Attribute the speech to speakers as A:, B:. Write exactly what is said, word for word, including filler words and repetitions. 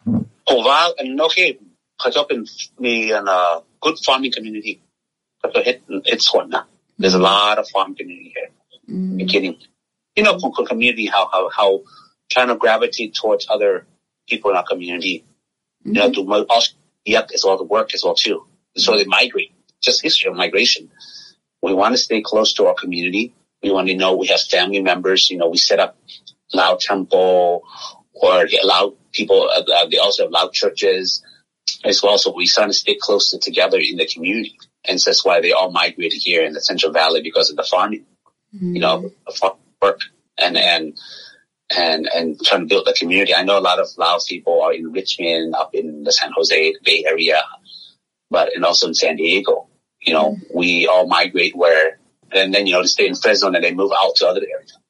A: ผมว่าอันโอเคเขาจะเป็นมีอัน uh, good farming community ก็จะเฮ็ดเฮ็ดสวนนะ there's a lot of farm community here
B: mm.
A: beginning you know from community how how how trying to gravitate towards other people in our community mm-hmm. you know to also yep as well to work as well too so they migrate just history of migration we want to stay close to our community we want to know we have family members you know we set up Lao temple or they allow people uh, they also have Lao churches as well so we trying to stay closer together in the community and so that's why they all migrated here in the Central Valley because of the farming mm-hmm. you know farm work and and and and trying to build the community. I know a lot of Laos people are in Richmond, up in the San Jose Bay Area, but and also in San Diego. You know, mm-hmm. we all migrate where, and then you know they stay in Fresno and then they move out to other areas.